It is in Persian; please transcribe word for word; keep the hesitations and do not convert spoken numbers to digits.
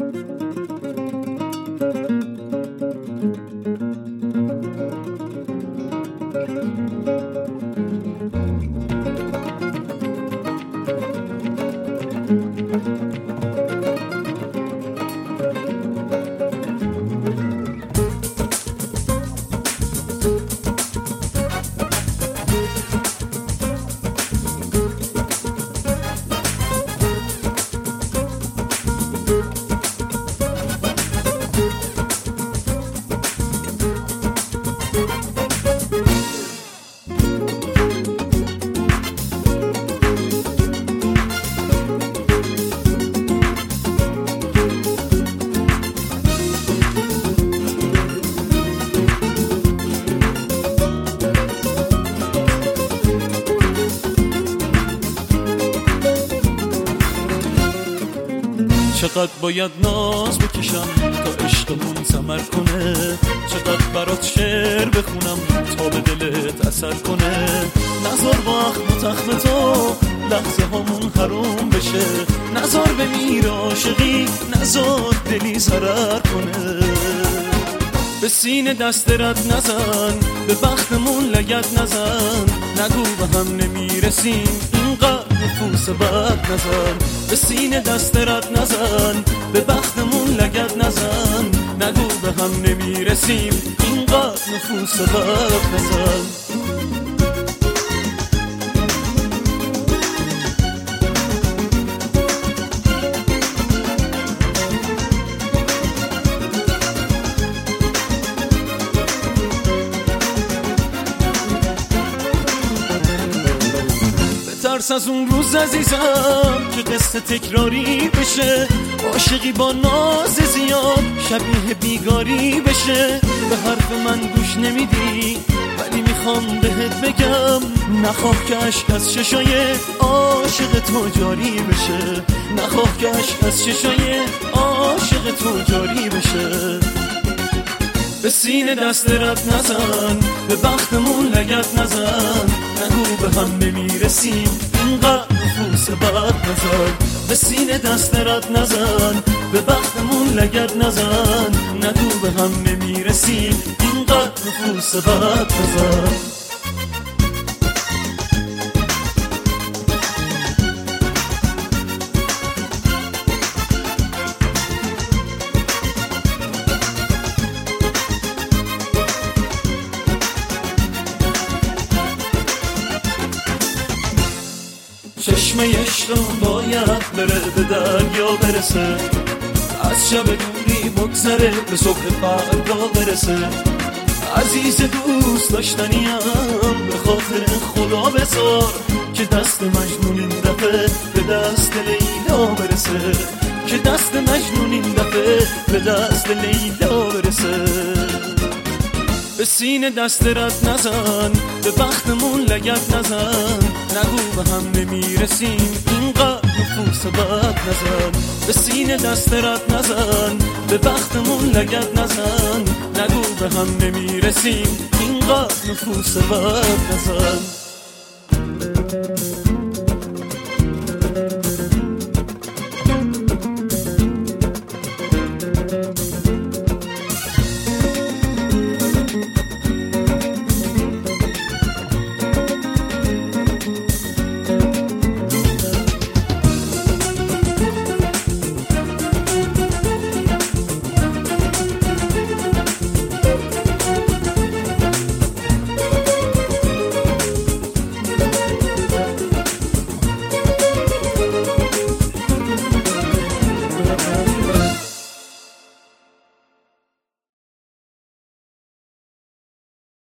چقدر باید ناز بکشم تا عشقمون ثمر کنه، چقدر برات شعر بخونم تا به دلت اثر کنه. نذار با اخم و تخم تو لحظه هامون حروم بشه، نذار بمیر عاشقی، نذار دلی ضرر کنه. به سینه دست رد نزن، به بختمون لگد نزن، نگو به هم نمیرسیم اینقدر نفوس بد نزن. به سینه دست رد نزن، به بختمون لگد نزن، نگو به هم نمیرسیم اینقدر نفوس بد نزن. ترس از اون روز عزیزم که قصه تکراری بشه، عاشقی با ناز زیاد شبیه بیگاری بشه. به حرف من گوش نمیدی ولی میخوام بهت بگم، نخواه که عشق از چشای عاشق تو جاری بشه، نخواه که عشق از چشای عاشق تو جاری بشه. به سینه دست رد نزن، به بختمون لگد نزن، نگو به هم نمیرسیم اینقدر نفوس بد نزن. به سینه دست رد نزن، به بختمون لگد نزن، نگو به هم نمیرسیم اینقدر نفوس بد نزن. چشمه عشق باید بره به دریا برسه، از شب دوری بگذره به صبح فردا برسه. عزیز دوست داشتنیم به خاطر خدا بذار که دست مجنون این دفعه به دست لیلا برسه، که دست مجنون این دفعه به دست لیلا برسه. به سینه دست رد نزن، به بختمون لگد نزن، نگو به هم نمیرسیم اینقدر نفوس بد نزن. به سینه دست رد نزن، به بختمون لگد نزن، نگو به هم نمیرسیم اینقدر نفوس بد نزن.